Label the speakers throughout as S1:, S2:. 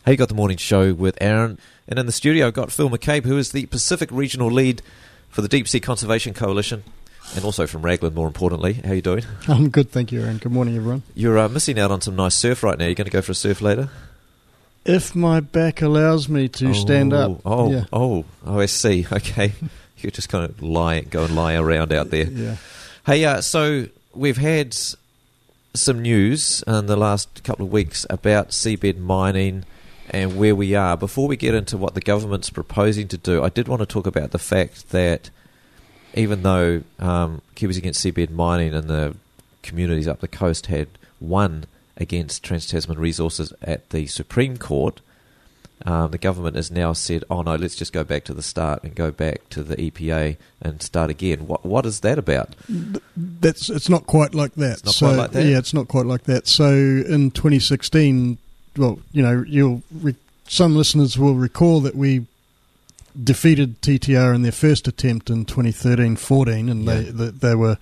S1: Hey, you got the morning show with Aaron, and in the studio I've got Phil McCabe, who is the Pacific Regional Lead for the Deep Sea Conservation Coalition, and also from Raglan, more importantly. How you doing?
S2: I'm good, thank you, Aaron. Good morning, everyone.
S1: You're missing out on some nice surf right now. You're going to go for a surf later?
S2: If my back allows me to stand up.
S1: I see. Okay. You're just kind of go and lie around out there.
S2: Yeah.
S1: Hey, so we've had some news in the last couple of weeks about seabed mining and where we are. Before we get into what the government's proposing to do, I did want to talk about the fact that even though Kiwis Against Seabed Mining and the communities up the coast had won against Trans-Tasman Resources at the Supreme Court, the government has now said, oh no, let's just go back to the start and go back to the EPA and start again. What is that about?
S2: It's not quite like that.
S1: It's not quite like that?
S2: Yeah, it's not quite like that. So in 2016, well, you know, some listeners will recall that we defeated TTR in their first attempt in 2013-14, and they were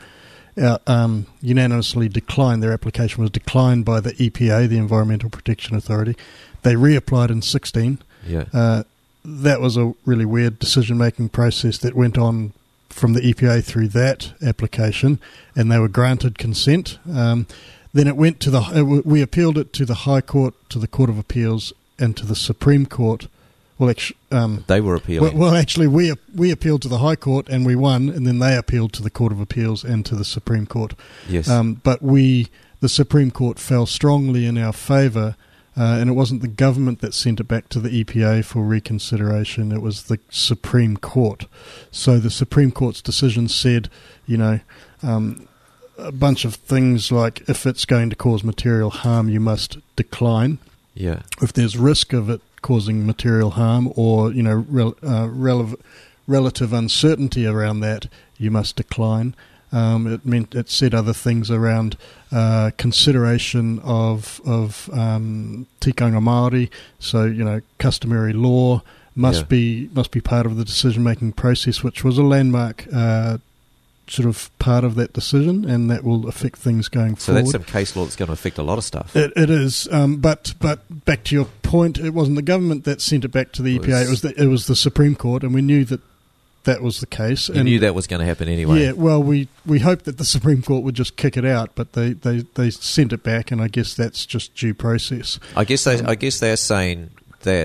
S2: unanimously declined. Their application was declined by the EPA, the Environmental Protection Authority. They reapplied in 16.
S1: Yeah.
S2: That was a really weird decision-making process that went on from the EPA through that application, and they were granted consent. Then it went to we appealed it to the High Court, to the Court of Appeals, and to the Supreme Court. Well,
S1: they were appealing.
S2: Well, actually, we appealed to the High Court and we won, and then they appealed to the Court of Appeals and to the Supreme Court.
S1: Yes.
S2: But the Supreme Court fell strongly in our favour, and it wasn't the government that sent it back to the EPA for reconsideration. It was the Supreme Court. So the Supreme Court's decision said, you know, a bunch of things like if it's going to cause material harm, you must decline.
S1: Yeah.
S2: If there's risk of it causing material harm or, you know, relative uncertainty around that, you must decline. It said other things around consideration of tikanga Māori, so, you know, customary law must be part of the decision-making process, which was a landmark sort of part of that decision, and that will affect things going forward.
S1: So that's some case law that's going to affect a lot of stuff.
S2: It is, but back to your point, it wasn't the government that sent it back to the EPA. It was the Supreme Court, and we knew that was the case.
S1: You knew that was going to happen anyway.
S2: Yeah, well, we hoped that the Supreme Court would just kick it out, but they sent it back, and I guess that's just due process.
S1: I guess they're saying that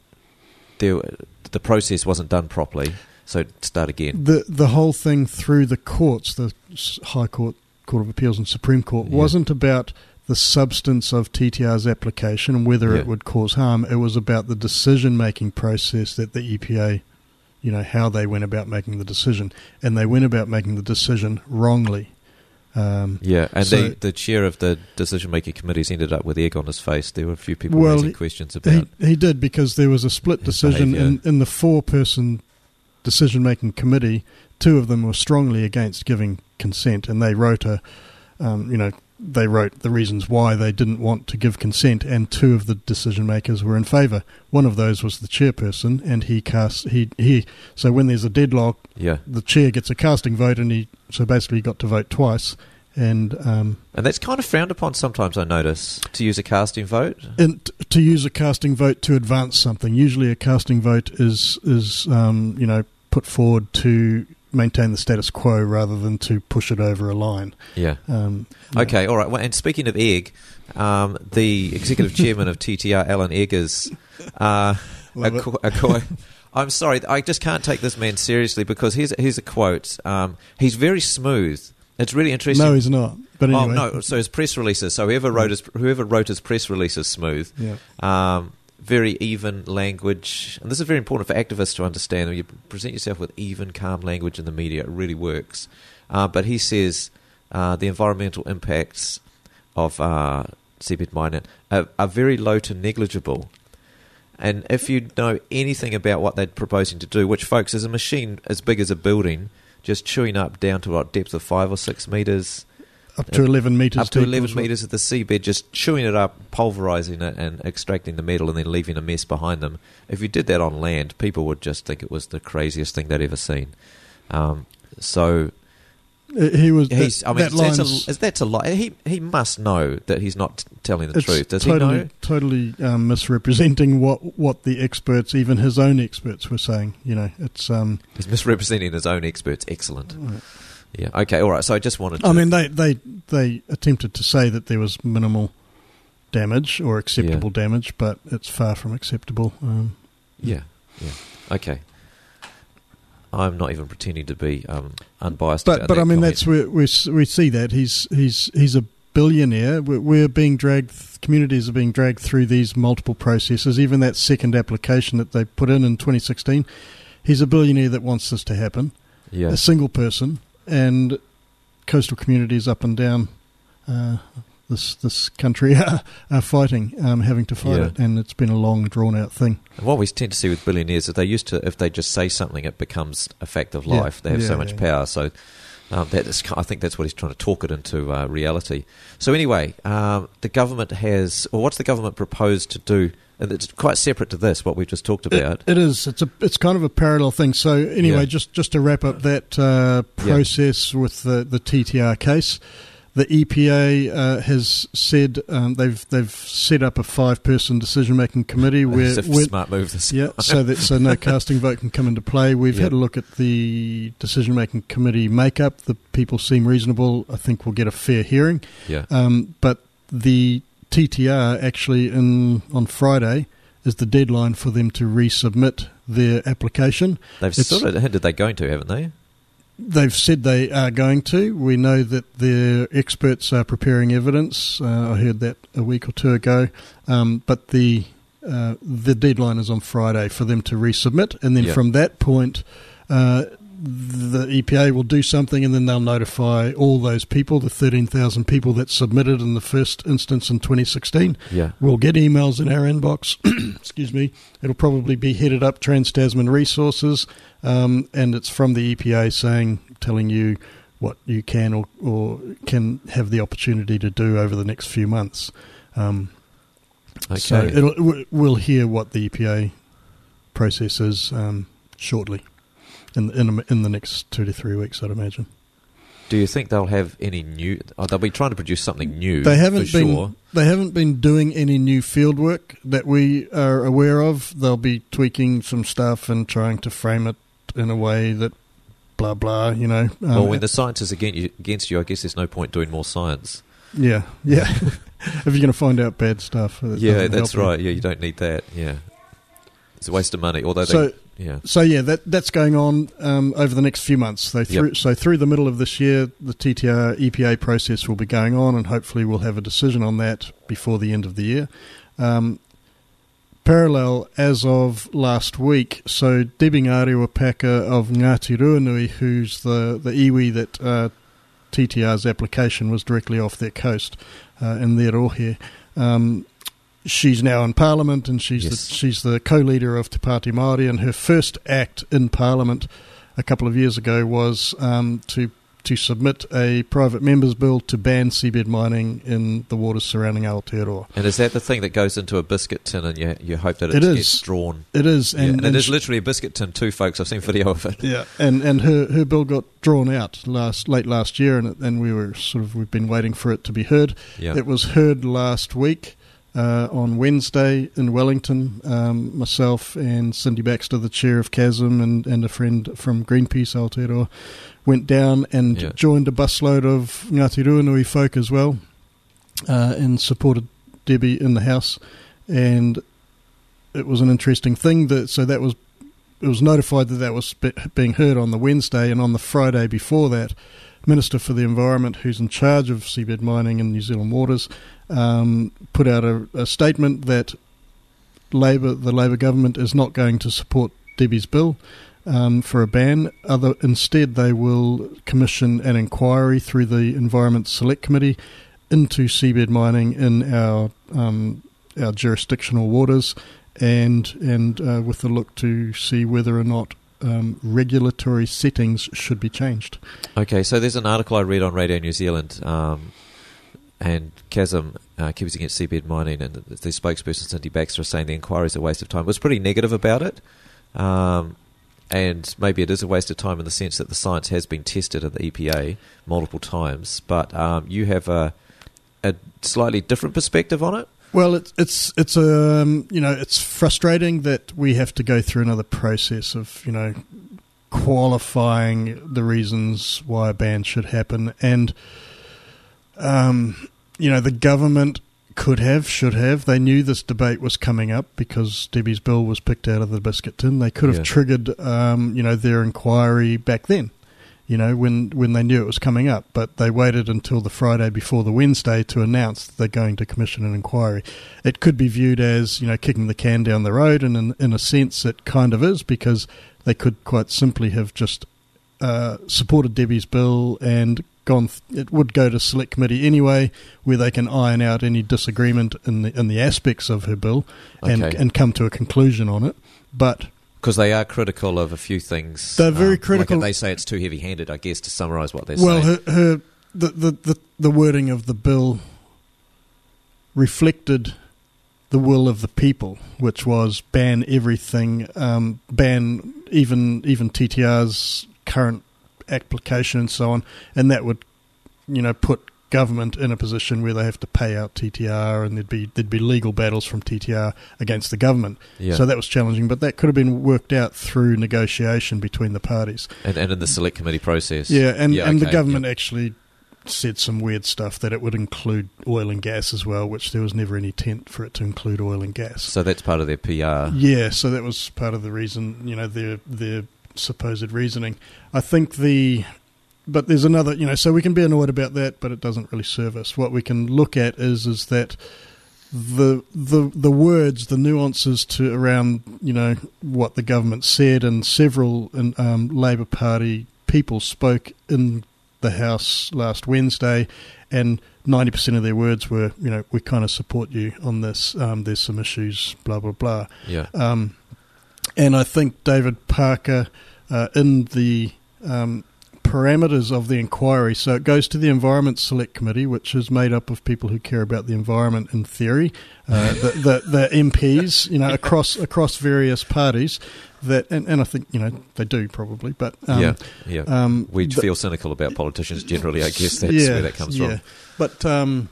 S1: the process wasn't done properly. So start again.
S2: The whole thing through the courts, the High Court, Court of Appeals and Supreme Court, wasn't about the substance of TTR's application and whether it would cause harm. It was about the decision-making process that the EPA, you know, how they went about making the decision. And they went about making the decision wrongly.
S1: And the chair of the decision-making committees ended up with egg on his face. There were a few people raising questions about...
S2: He did, because there was a split decision in the four-person decision-making committee. Two of them were strongly against giving consent, and they wrote they wrote the reasons why they didn't want to give consent, and two of the decision-makers were in favour. One of those was the chairperson, and so when there's a deadlock, the chair gets a casting vote, and he got to vote twice. And
S1: that's kind of frowned upon sometimes, I notice, to use a casting vote.
S2: And to use a casting vote to advance something. Usually a casting vote is put forward to maintain the status quo rather than to push it over a line.
S1: Yeah. Okay, all right. Well, and speaking of egg, the executive chairman of TTR, Alan Eggers, I'm sorry, I just can't take this man seriously, because here's a quote. He's very smooth. It's really interesting.
S2: No, he's not. But anyway.
S1: Oh no! So his press releases. So whoever wrote his press release is smooth.
S2: Yeah.
S1: Very even language, and this is very important for activists to understand. When you present yourself with even, calm language in the media, it really works. But he says the environmental impacts of seabed mining are very low to negligible. And if you know anything about what they're proposing to do, which, folks, is a machine as big as a building, just chewing up down to a depth of 5 or 6 metres.
S2: Up to 11 metres.
S1: Up to 11 metres of the seabed, just chewing it up, pulverising it and extracting the metal and then leaving a mess behind them. If you did that on land, people would just think it was the craziest thing they'd ever seen. So
S2: He was.
S1: He's, I mean,
S2: that
S1: that's a lie. He must know that he's not telling the truth. Does
S2: totally,
S1: he know?
S2: Totally misrepresenting what the experts, even his own experts, were saying. You know, it's
S1: he's misrepresenting his own experts. Excellent.
S2: Right.
S1: Yeah. Okay. All right. So I just wanted to...
S2: I mean, they attempted to say that there was minimal damage or acceptable damage, but it's far from acceptable.
S1: Yeah. Okay. I'm not even pretending to be unbiased.
S2: But I mean, that's where we see that he's a billionaire. We're being dragged. Communities are being dragged through these multiple processes. Even that second application that they put in 2016, he's a billionaire that wants this to happen.
S1: Yeah.
S2: A single person, and coastal communities up and down this country are fighting, having to fight it, and it's been a long, drawn-out thing.
S1: And what we tend to see with billionaires is they used to, if they just say something, it becomes a fact of life. They have so much power. So I think that's what he's trying to talk it into reality. So anyway, the government what's the government proposed to do? And it's quite separate to this, what we've just talked about.
S2: It is. It's kind of a parallel thing. So anyway, just to wrap up that process with the TTR case. The EPA has said they've set up a 5-person decision-making committee where
S1: smart move.
S2: So no casting vote can come into play. We've had a look at the decision-making committee makeup. The people seem reasonable. I think we'll get a fair hearing.
S1: Yeah.
S2: But the TTR actually on Friday is the deadline for them to resubmit their application.
S1: They've sort of hinted they're going to, haven't they?
S2: They've said they are going to. We know that their experts are preparing evidence. I heard that a week or two ago. But the deadline is on Friday for them to resubmit. And then from that point, the EPA will do something, and then they'll notify all those people, the 13,000 people that submitted in the first instance in 2016.
S1: Yeah.
S2: We'll get emails in our inbox. Excuse me. It'll probably be headed up Trans-Tasman Resources, and it's from the EPA telling you what you can or can have the opportunity to do over the next few months.
S1: Okay.
S2: So we'll hear what the EPA process is shortly. In the next 2 to 3 weeks, I'd imagine.
S1: Do you think they'll have any new? They'll be trying to produce something new.
S2: They haven't been.
S1: Sure.
S2: They haven't been doing any new field work that we are aware of. They'll be tweaking some stuff and trying to frame it in a way that blah blah. You know.
S1: Well, when the science is against you, I guess there's no point doing more science.
S2: Yeah. If you're going to find out bad stuff.
S1: That's right. Yeah, you don't need that. Yeah, it's a waste of money. Although that's going on over the next few months. So through the middle of this year, the TTR EPA process will be going on, and hopefully we'll have a decision on that before the end of the year. Parallel, as of last week, so Debbie Ngārewa-Paka of Ngāti Ruanui, who's the iwi that TTR's application was directly off their coast in their rohe, she's now in Parliament, and she's the co-leader of Te Pāti Māori, and her first act in Parliament a couple of years ago was to submit a private member's bill to ban seabed mining in the waters surrounding Aotearoa. And is that the thing that goes into a biscuit tin, and you hope that it gets drawn?
S2: It is.
S1: And it is literally a biscuit tin too, folks. I've seen video of it.
S2: Yeah, and her bill got drawn out late last year, and we've been waiting for it to be heard.
S1: Yeah.
S2: It was heard last week. On Wednesday in Wellington, myself and Cindy Baxter, the chair of Chasm, and a friend from Greenpeace Aotearoa, went down and joined a busload of Ngāti Ruanui folk as well, and supported Debbie in the House. And it was an interesting thing. It was notified that was being heard on the Wednesday, and on the Friday before that, Minister for the Environment, who's in charge of seabed mining in New Zealand waters, put out a statement that the Labour government is not going to support Debbie's bill for a ban. Instead, they will commission an inquiry through the Environment Select Committee into seabed mining in our jurisdictional waters, and with a look to see whether or not regulatory settings should be changed.
S1: Okay, so there's an article I read on Radio New Zealand, and Chasm, Kiwis Against Seabed Mining, and the spokesperson Cindy Baxter is saying the inquiry is a waste of time. Was pretty negative about it. and maybe it is a waste of time in the sense that the science has been tested at the EPA multiple times, but you have a slightly different perspective on it.
S2: Well, it's it's frustrating that we have to go through another process of qualifying the reasons why a ban should happen, and the government should have. They knew this debate was coming up because Debbie's bill was picked out of the biscuit tin. They could have triggered their inquiry back then, when they knew it was coming up, but they waited until the Friday before the Wednesday to announce that they're going to commission an inquiry. It could be viewed as, kicking the can down the road, and in a sense it kind of is, because they could quite simply have just supported Debbie's bill and it would go to select committee anyway, where they can iron out any disagreement in the aspects of her bill and come to a conclusion on it. But
S1: because they are critical of a few things.
S2: They're very critical.
S1: Like they say it's too heavy-handed, I guess, to summarise what they're
S2: saying.
S1: Well,
S2: the wording of the bill reflected the will of the people, which was ban everything, ban even TTR's current application and so on, and that would put government in a position where they have to pay out TTR, and there'd be legal battles from TTR against the government.
S1: Yeah.
S2: So that was challenging, but that could have been worked out through negotiation between the parties.
S1: And in the select committee process.
S2: And the government actually said some weird stuff that it would include oil and gas as well, which there was never any intent for it to include oil and gas.
S1: So that's part of their PR.
S2: Yeah, so that was part of the reason, their supposed reasoning. I think but there's another, so we can be annoyed about that, but it doesn't really serve us. What we can look at is that the words, the nuances around what the government said, and several Labour Party people spoke in the House last Wednesday, and 90% of their words were, we kind of support you on this. There's some issues, blah blah blah.
S1: Yeah.
S2: And I think David Parker, in the parameters of the inquiry, so it goes to the Environment Select Committee, which is made up of people who care about the environment in theory, the MPs, across various parties. And I think they do probably, but
S1: we feel cynical about politicians generally. I guess that's where that comes from.
S2: But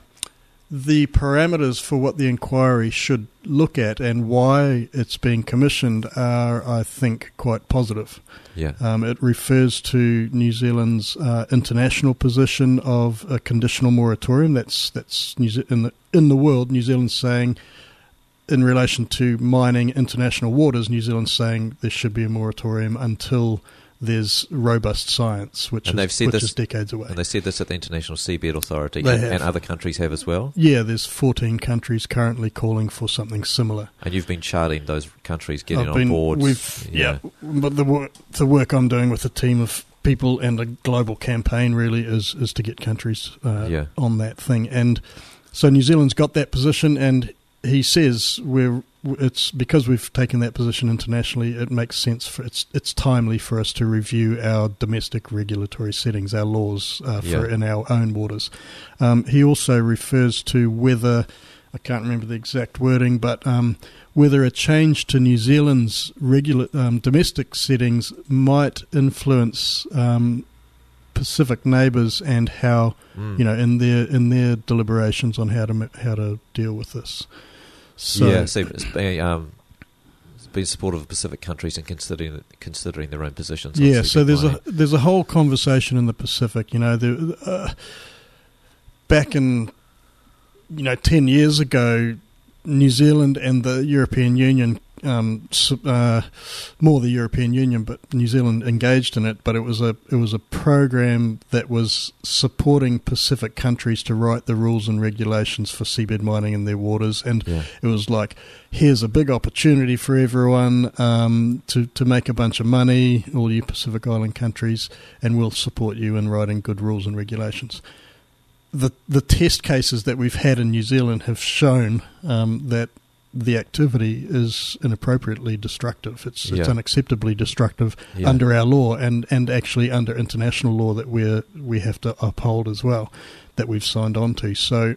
S2: the parameters for what the inquiry should look at and why it's being commissioned are, I think, quite positive.
S1: Yeah.
S2: It refers to New Zealand's international position of a conditional moratorium. That's in the world. New Zealand's saying, in relation to mining international waters, New Zealand's saying there should be a moratorium until there's robust science, which is decades away.
S1: And they said this at the International Seabed Authority, and other countries have as well?
S2: Yeah, there's 14 countries currently calling for something similar.
S1: And you've been charting those countries getting on board.
S2: But the work I'm doing with a team of people and a global campaign really is to get countries on that thing. And so New Zealand's got that position, and he says it's because we've taken that position internationally, it makes sense it's timely for us to review our domestic regulatory settings, our laws in our own waters. He also refers to whether, I can't remember the exact wording, but whether a change to New Zealand's domestic settings might influence Pacific neighbours and how in their deliberations on how to deal with this. So
S1: it's been supportive of Pacific countries and considering their own positions.
S2: Yeah, so there's a whole conversation in the Pacific. Back in 10 years ago, New Zealand and the European Union, more the European Union, but New Zealand engaged in it. But it was a program that was supporting Pacific countries to write the rules and regulations for seabed mining in their waters, and it was like, here's a big opportunity for everyone to make a bunch of money, all you Pacific Island countries, and we'll support you in writing good rules and regulations. The test cases that we've had in New Zealand have shown that the activity is inappropriately destructive. It's unacceptably destructive under our law and actually under international law that we have to uphold as well, that we've signed on to. So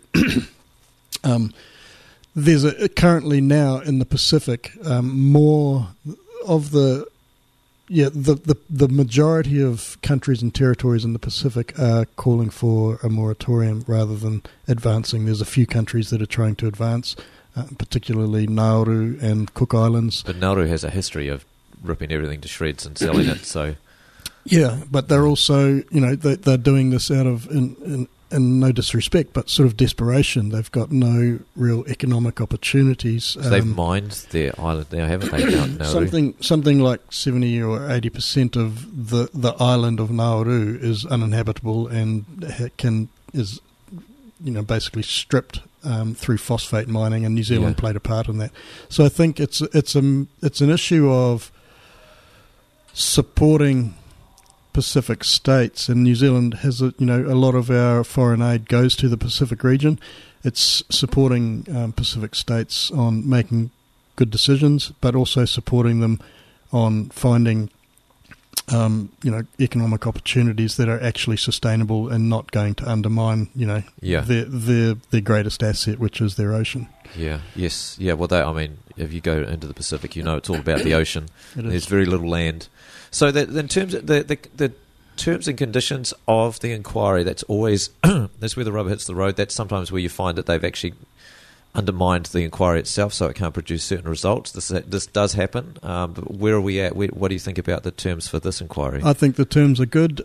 S2: there's currently now in the Pacific more of the the majority of countries and territories in the Pacific are calling for a moratorium rather than advancing. There's a few countries that are trying to advance, particularly Nauru and Cook Islands.
S1: But Nauru has a history of ripping everything to shreds and selling it, so...
S2: Yeah, but they're also, they're doing this out of, in no disrespect, but sort of desperation. They've got no real economic opportunities.
S1: So they've mined their island now, haven't they, Nauru?
S2: Something like 70 or 80% of the island of Nauru is uninhabitable and is basically stripped through phosphate mining, and New Zealand played a part in that. So I think it's an issue of supporting Pacific states, and New Zealand has a lot of our foreign aid goes to the Pacific region. It's supporting Pacific states on making good decisions, but also supporting them on finding economic opportunities that are actually sustainable and not going to undermine their greatest asset, which is their ocean. Well, if you go into the Pacific, it's all about the ocean. There's very little land. So that in terms of the terms and conditions of the inquiry, that's always that's where the rubber hits the road. That's sometimes where you find that they've actually undermined the inquiry itself, so it can't produce certain results. This does happen. But where are we at? What do you think about the terms for this inquiry? I think the terms are good.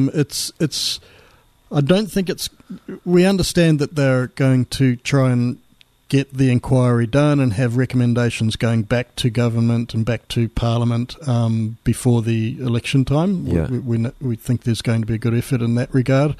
S2: I don't think it's. We understand that they're going to try and get the inquiry done and have recommendations going back to government and back to Parliament before the election time.
S1: Yeah.
S2: We think there's going to be a good effort in that regard.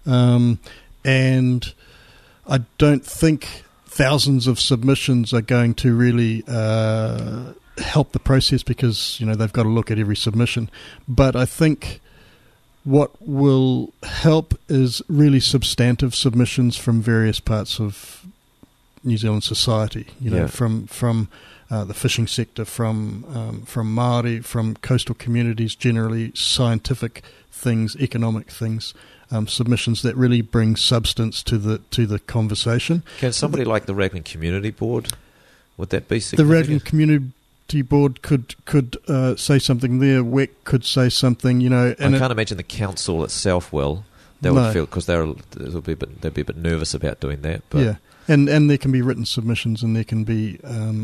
S2: And I don't think thousands of submissions are going to really help the process, because they've got to look at every submission. But I think what will help is really substantive submissions from various parts of New Zealand society, from the fishing sector, from Māori, from coastal communities generally, scientific things, economic things, submissions that really bring substance to the conversation.
S1: Can somebody like the Raglan Community Board, would that be significant?
S2: The Raglan Community Board could say something there. WEC could say something, I
S1: can't imagine the council itself will. They would feel, because they'd be a bit nervous about doing that. But.
S2: Yeah. And there can be written submissions, and there can be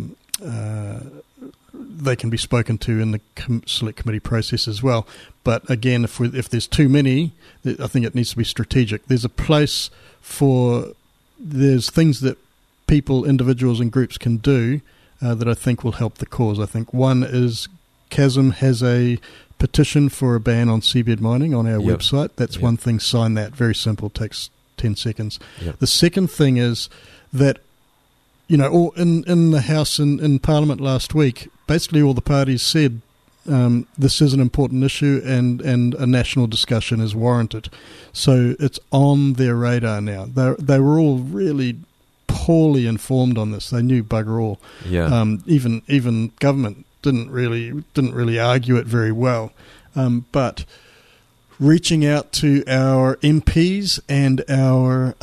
S2: they can be spoken to in the select committee process as well. But again, if there's too many, I think it needs to be strategic. There's a place there's things that people, individuals and groups can do that I think will help the cause. I think one is Chasm has a petition for a ban on seabed mining on our website. That's one thing. Sign that. Very simple. Takes 10 seconds.
S1: Yep.
S2: The second thing is that, in the House and in Parliament last week, basically all the parties said this is an important issue and a national discussion is warranted. So it's on their radar now. They were all really poorly informed on this. They knew bugger all.
S1: Yeah.
S2: Even government didn't really argue it very well. But reaching out to our MPs and our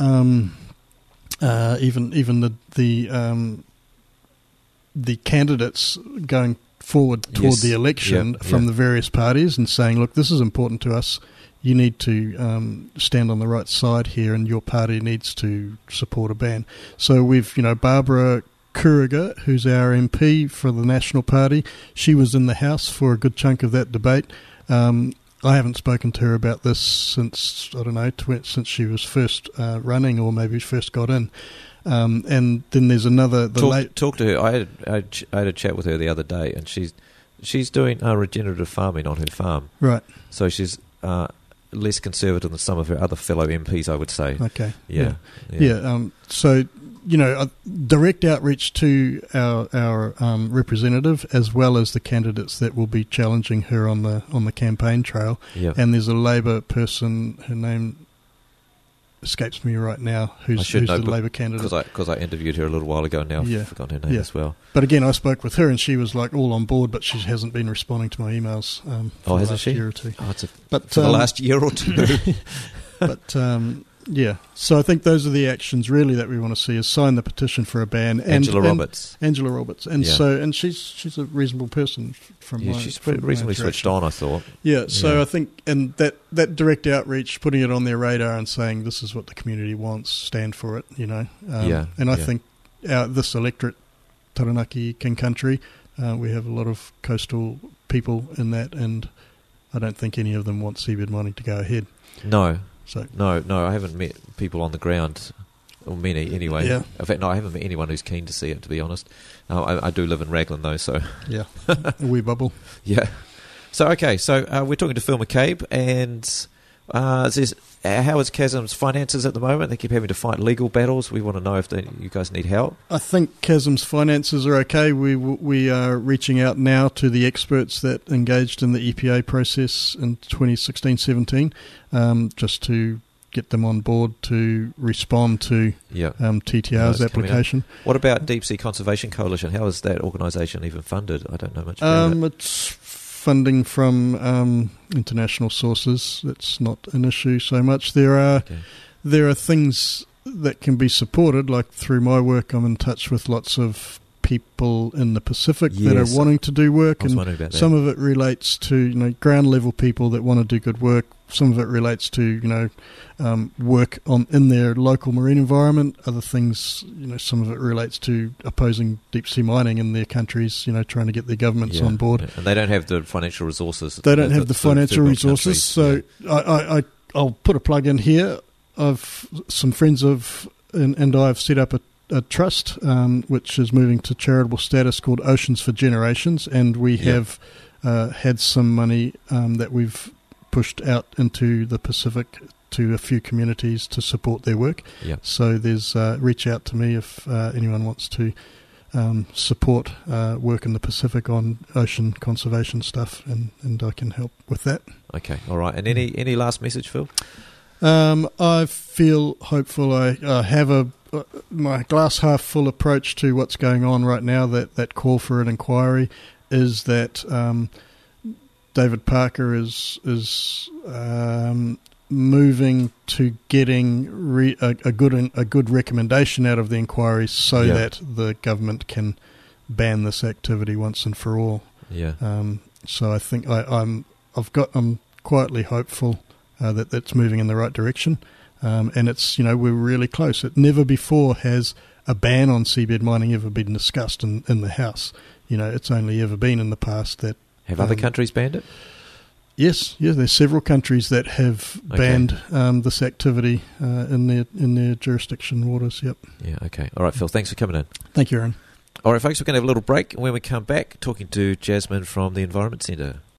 S2: even the candidates going forward toward the election from the various parties and saying, look, this is important to us. You need to stand on the right side here, and your party needs to support a ban. So we've, Barbara Kuriger, who's our MP for the National Party, she was in the House for a good chunk of that debate. I haven't spoken to her about this since, since she was first running, or maybe first got in. And then there's another...
S1: Talk to her. I had a chat with her the other day, and she's doing regenerative farming on her farm.
S2: Right.
S1: So she's less conservative than some of her other fellow MPs, I would say.
S2: Okay.
S1: Yeah.
S2: So... direct outreach to our representative, as well as the candidates that will be challenging her on the campaign trail.
S1: Yep.
S2: And there's a Labor person, her name escapes me right now, who's the Labor candidate.
S1: Because I interviewed her a little while ago now. I've forgotten her name as well.
S2: But again, I spoke with her, and she was like all on board, but she hasn't been responding to my emails for the last year or two.
S1: For the last year or two.
S2: But Yeah, so I think those are the actions really that we want to see: is sign the petition for a ban.
S1: Angela Roberts,
S2: and and she's a reasonable person from my
S1: she's reasonably switched on, I thought.
S2: Yeah, so I think that direct outreach, putting it on their radar and saying this is what the community wants, stand for it, And I think this electorate, Taranaki King Country, we have a lot of coastal people in that, and I don't think any of them want seabed mining to go ahead.
S1: No.
S2: So
S1: No, I haven't met people on the ground, or many anyway.
S2: Yeah.
S1: In fact, no, I haven't met anyone who's keen to see it, to be honest. I do live in Raglan, though, so...
S2: Yeah, a wee bubble.
S1: Yeah. So, okay, we're talking to Phil McCabe, and it says, how is Chasm's finances at the moment? They keep having to fight legal battles. We want to know if you guys need help.
S2: I think Chasm's finances are okay. We are reaching out now to the experts that engaged in the EPA process in 2016-17, just to get them on board to respond to TTR's application.
S1: What about Deep Sea Conservation Coalition? How is that organisation even funded? I don't know much about it.
S2: It's funding from international sources. That's not an issue so much. There are things that can be supported, like through my work I'm in touch with lots of people in the Pacific that are wanting to do work, and some of it relates to ground level people that want to do good work. Some of it relates to work in their local marine environment. Other things, some of it relates to opposing deep sea mining in their countries. Trying to get their governments on board.
S1: Yeah. And they don't have the financial resources.
S2: They don't have the financial resources. So I'll put a plug in here. I've some friends and I have set up a trust which is moving to charitable status called Oceans for Generations, and we have had some money that we've pushed out into the Pacific to a few communities to support their work.
S1: Yep.
S2: So there's reach out to me if anyone wants to support work in the Pacific on ocean conservation stuff, and I can help with that.
S1: Okay, all right. And any last message, Phil?
S2: I feel hopeful. I have my glass half full approach to what's going on right now. That call for an inquiry is that David Parker is moving to getting a good recommendation out of the inquiry, so that the government can ban this activity once and for all.
S1: Yeah.
S2: So I think I'm quietly hopeful that that's moving in the right direction, and it's we're really close. It never before has a ban on seabed mining ever been discussed in the House. It's only ever been in the past that.
S1: Have other countries banned it?
S2: Yes, there's several countries that have banned this activity in their jurisdiction waters. Yep.
S1: Yeah. Okay. All right, Phil. Thanks for coming in.
S2: Thank you, Aaron.
S1: All right, folks. We're going to have a little break. When we come back, talking to Jasmine from the Environment Centre.